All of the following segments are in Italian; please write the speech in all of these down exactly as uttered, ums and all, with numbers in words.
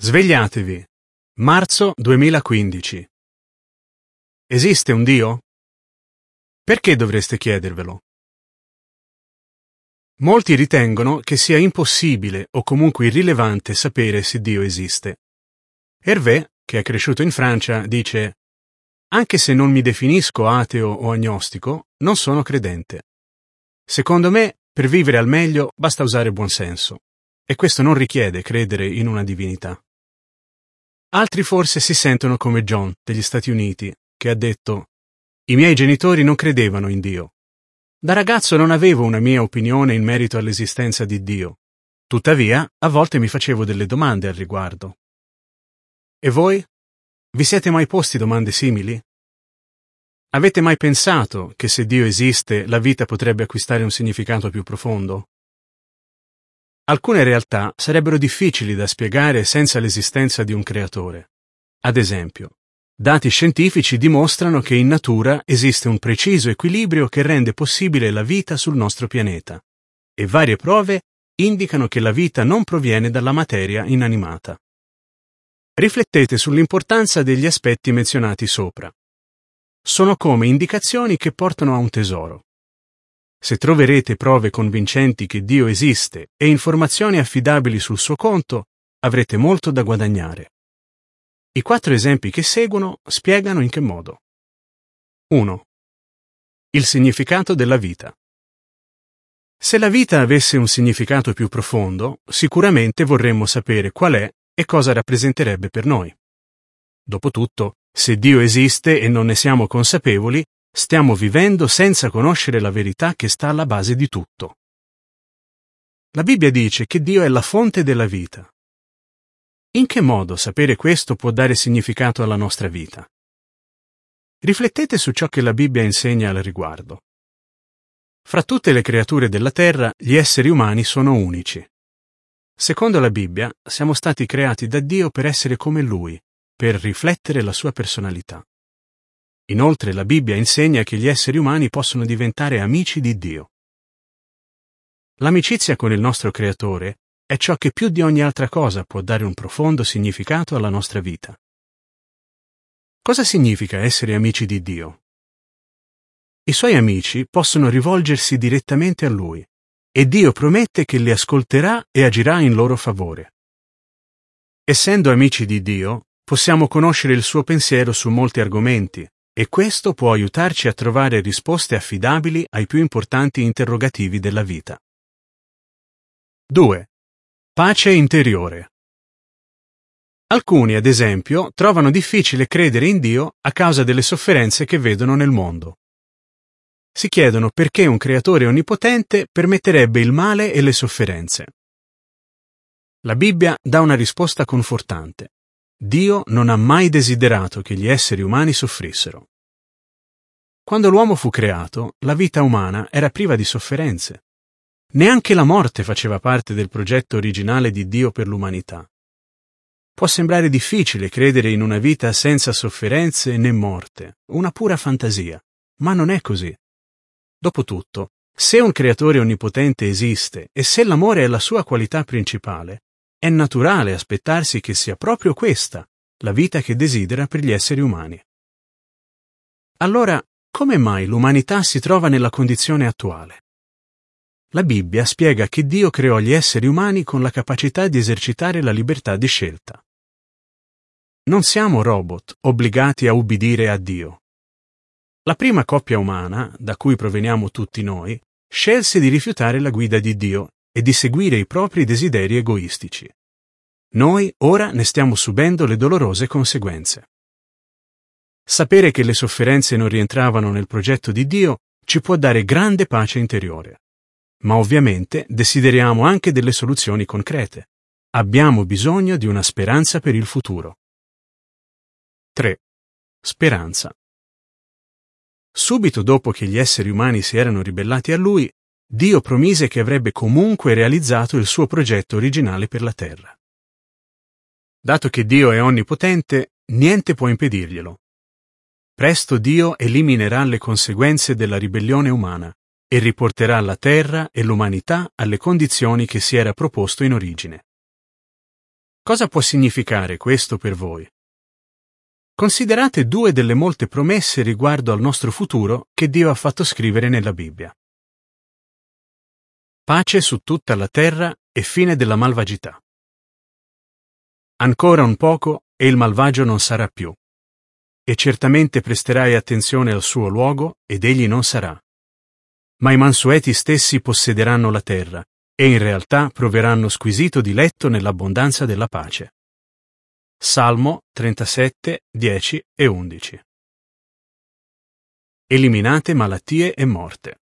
Svegliatevi. Marzo duemilaquindici. Esiste un Dio? Perché dovreste chiedervelo? Molti ritengono che sia impossibile o comunque irrilevante sapere se Dio esiste. Hervé, che è cresciuto in Francia, dice: «Anche se non mi definisco ateo o agnostico, non sono credente. Secondo me, per vivere al meglio basta usare buon senso, e questo non richiede credere in una divinità». Altri forse si sentono come John degli Stati Uniti, che ha detto: «I miei genitori non credevano in Dio. Da ragazzo non avevo una mia opinione in merito all'esistenza di Dio. Tuttavia, a volte mi facevo delle domande al riguardo». E voi? Vi siete mai posti domande simili? Avete mai pensato che se Dio esiste, la vita potrebbe acquistare un significato più profondo? Alcune realtà sarebbero difficili da spiegare senza l'esistenza di un creatore. Ad esempio, dati scientifici dimostrano che in natura esiste un preciso equilibrio che rende possibile la vita sul nostro pianeta, e varie prove indicano che la vita non proviene dalla materia inanimata. Riflettete sull'importanza degli aspetti menzionati sopra. Sono come indicazioni che portano a un tesoro. Se troverete prove convincenti che Dio esiste e informazioni affidabili sul suo conto, avrete molto da guadagnare. I quattro esempi che seguono spiegano in che modo. uno. Il significato della vita. Se la vita avesse un significato più profondo, sicuramente vorremmo sapere qual è e cosa rappresenterebbe per noi. Dopotutto, se Dio esiste e non ne siamo consapevoli, stiamo vivendo senza conoscere la verità che sta alla base di tutto. La Bibbia dice che Dio è la fonte della vita. In che modo sapere questo può dare significato alla nostra vita? Riflettete su ciò che la Bibbia insegna al riguardo. Fra tutte le creature della terra, gli esseri umani sono unici. Secondo la Bibbia, siamo stati creati da Dio per essere come Lui, per riflettere la sua personalità. Inoltre la Bibbia insegna che gli esseri umani possono diventare amici di Dio. L'amicizia con il nostro Creatore è ciò che più di ogni altra cosa può dare un profondo significato alla nostra vita. Cosa significa essere amici di Dio? I suoi amici possono rivolgersi direttamente a Lui, e Dio promette che li ascolterà e agirà in loro favore. Essendo amici di Dio, possiamo conoscere il suo pensiero su molti argomenti, e questo può aiutarci a trovare risposte affidabili ai più importanti interrogativi della vita. due. Pace interiore. Alcuni, ad esempio, trovano difficile credere in Dio a causa delle sofferenze che vedono nel mondo. Si chiedono perché un creatore onnipotente permetterebbe il male e le sofferenze. La Bibbia dà una risposta confortante. Dio non ha mai desiderato che gli esseri umani soffrissero. Quando l'uomo fu creato, la vita umana era priva di sofferenze. Neanche la morte faceva parte del progetto originale di Dio per l'umanità. Può sembrare difficile credere in una vita senza sofferenze né morte, una pura fantasia, ma non è così. Dopotutto, se un creatore onnipotente esiste e se l'amore è la sua qualità principale, è naturale aspettarsi che sia proprio questa la vita che desidera per gli esseri umani. Allora, come mai l'umanità si trova nella condizione attuale? La Bibbia spiega che Dio creò gli esseri umani con la capacità di esercitare la libertà di scelta. Non siamo robot obbligati a ubbidire a Dio. La prima coppia umana, da cui proveniamo tutti noi, scelse di rifiutare la guida di Dio e di seguire i propri desideri egoistici. Noi ora ne stiamo subendo le dolorose conseguenze. Sapere che le sofferenze non rientravano nel progetto di Dio ci può dare grande pace interiore. Ma ovviamente desideriamo anche delle soluzioni concrete. Abbiamo bisogno di una speranza per il futuro. tre. Speranza. Subito dopo che gli esseri umani si erano ribellati a Lui, Dio promise che avrebbe comunque realizzato il suo progetto originale per la terra. Dato che Dio è onnipotente, niente può impedirglielo. Presto Dio eliminerà le conseguenze della ribellione umana e riporterà la terra e l'umanità alle condizioni che si era proposto in origine. Cosa può significare questo per voi? Considerate due delle molte promesse riguardo al nostro futuro che Dio ha fatto scrivere nella Bibbia. Pace su tutta la terra e fine della malvagità. Ancora un poco e il malvagio non sarà più. E certamente presterai attenzione al suo luogo ed egli non sarà. Ma i mansueti stessi possederanno la terra e in realtà proveranno squisito diletto nell'abbondanza della pace. Salmo trentasette, dieci e undici. Eliminate malattie e morte.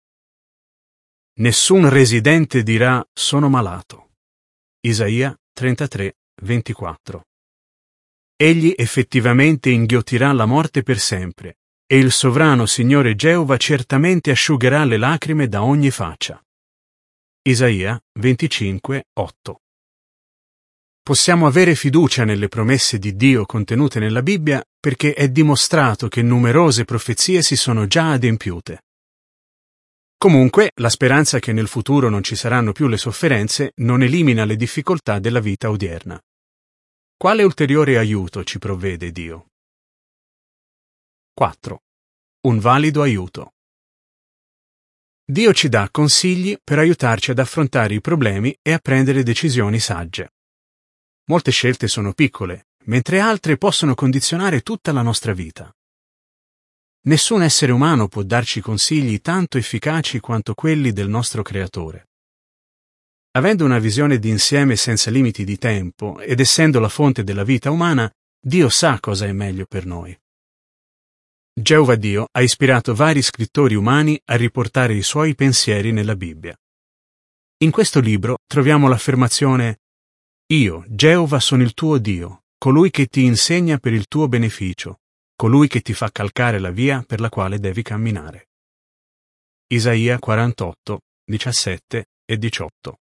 Nessun residente dirà sono malato. Isaia trentatré, ventiquattro. Egli effettivamente inghiottirà la morte per sempre, e il sovrano Signore Geova certamente asciugherà le lacrime da ogni faccia. Isaia venticinque, otto. Possiamo avere fiducia nelle promesse di Dio contenute nella Bibbia perché è dimostrato che numerose profezie si sono già adempiute. Comunque, la speranza che nel futuro non ci saranno più le sofferenze non elimina le difficoltà della vita odierna. Quale ulteriore aiuto ci provvede Dio? quattro. Un valido aiuto. Dio ci dà consigli per aiutarci ad affrontare i problemi e a prendere decisioni sagge. Molte scelte sono piccole, mentre altre possono condizionare tutta la nostra vita. Nessun essere umano può darci consigli tanto efficaci quanto quelli del nostro Creatore. Avendo una visione d'insieme senza limiti di tempo ed essendo la fonte della vita umana, Dio sa cosa è meglio per noi. Geova Dio ha ispirato vari scrittori umani a riportare i suoi pensieri nella Bibbia. In questo libro troviamo l'affermazione «Io, Geova, sono il tuo Dio, colui che ti insegna per il tuo beneficio, colui che ti fa calcare la via per la quale devi camminare». Isaia quarantotto, diciassette e diciotto.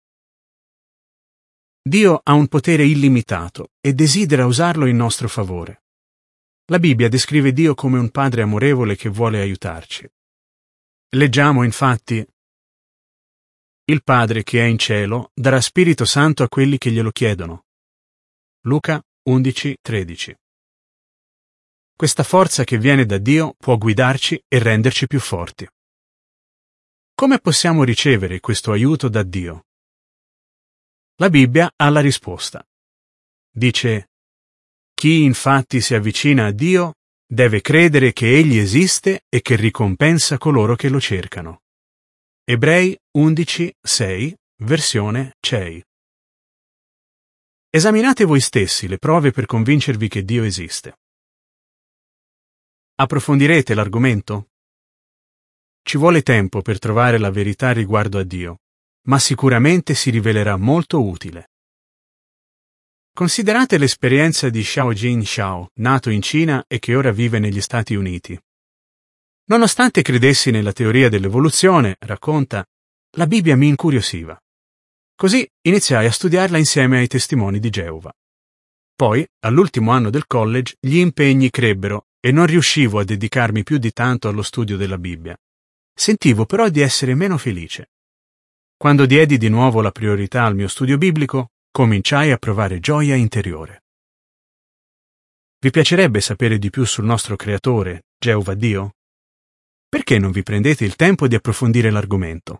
Dio ha un potere illimitato e desidera usarlo in nostro favore. La Bibbia descrive Dio come un padre amorevole che vuole aiutarci. Leggiamo infatti: Il Padre che è in cielo darà Spirito Santo a quelli che glielo chiedono. Luca undici, tredici. Questa forza che viene da Dio può guidarci e renderci più forti. Come possiamo ricevere questo aiuto da Dio? La Bibbia ha la risposta. Dice: Chi infatti si avvicina a Dio deve credere che Egli esiste e che ricompensa coloro che lo cercano. Ebrei undici, sei, versione C E I. Esaminate voi stessi le prove per convincervi che Dio esiste. Approfondirete l'argomento? Ci vuole tempo per trovare la verità riguardo a Dio, ma sicuramente si rivelerà molto utile. Considerate l'esperienza di Xiaojin Xiao, nato in Cina e che ora vive negli Stati Uniti. Nonostante credessi nella teoria dell'evoluzione, racconta, la Bibbia mi incuriosiva. Così iniziai a studiarla insieme ai testimoni di Geova. Poi, all'ultimo anno del college, gli impegni crebbero e non riuscivo a dedicarmi più di tanto allo studio della Bibbia. Sentivo però di essere meno felice. Quando diedi di nuovo la priorità al mio studio biblico, cominciai a provare gioia interiore. Vi piacerebbe sapere di più sul nostro Creatore, Geova Dio? Perché non vi prendete il tempo di approfondire l'argomento?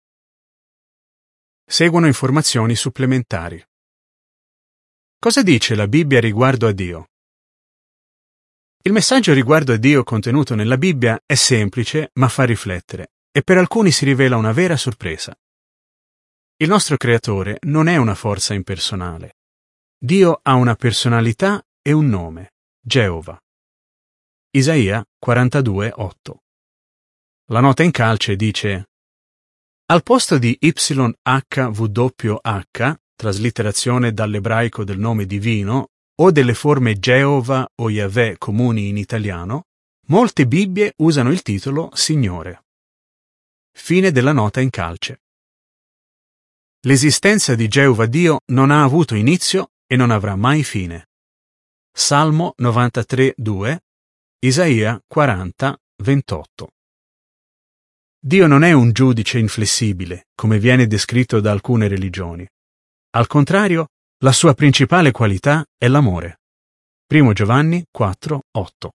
Seguono informazioni supplementari. Cosa dice la Bibbia riguardo a Dio? Il messaggio riguardo a Dio contenuto nella Bibbia è semplice, ma fa riflettere, e per alcuni si rivela una vera sorpresa. Il nostro Creatore non è una forza impersonale. Dio ha una personalità e un nome, Geova. Isaia quarantadue, otto. La nota in calce dice: al posto di Y H W H, traslitterazione dall'ebraico del nome divino, o delle forme Geova o Yahweh comuni in italiano, molte Bibbie usano il titolo Signore. Fine della nota in calce. L'esistenza di Geova Dio non ha avuto inizio e non avrà mai fine. Salmo novantatré, due, Isaia quaranta, ventotto. Dio non è un giudice inflessibile, come viene descritto da alcune religioni. Al contrario, La sua principale qualità è l'amore. Primo Giovanni quattro otto.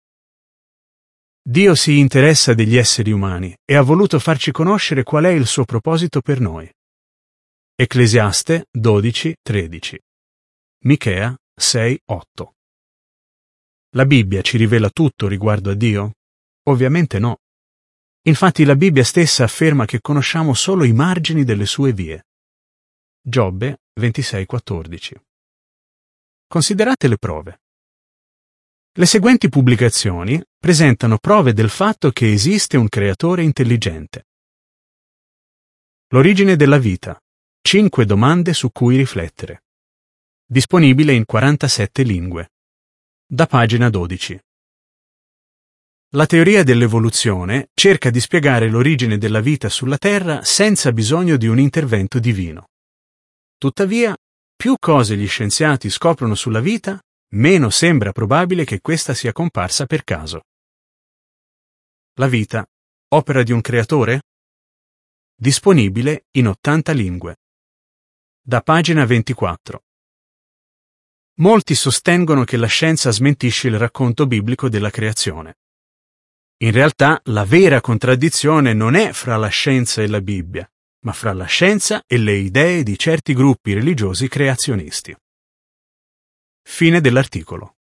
Dio si interessa degli esseri umani e ha voluto farci conoscere qual è il suo proposito per noi. Ecclesiaste dodici tredici. Michea sei otto. La Bibbia ci rivela tutto riguardo a Dio? Ovviamente no. Infatti la Bibbia stessa afferma che conosciamo solo i margini delle sue vie. Giobbe ventisei quattordici. Considerate le prove. Le seguenti pubblicazioni presentano prove del fatto che esiste un creatore intelligente. L'origine della vita. Cinque domande su cui riflettere. Disponibile in quarantasette lingue. Da pagina dodici. La teoria dell'evoluzione cerca di spiegare l'origine della vita sulla Terra senza bisogno di un intervento divino. Tuttavia, più cose gli scienziati scoprono sulla vita, meno sembra probabile che questa sia comparsa per caso. La vita, opera di un creatore? Disponibile in ottanta lingue. Da pagina ventiquattro. Molti sostengono che la scienza smentisce il racconto biblico della creazione. In realtà, la vera contraddizione non è fra la scienza e la Bibbia, ma fra la scienza e le idee di certi gruppi religiosi creazionisti. Fine dell'articolo.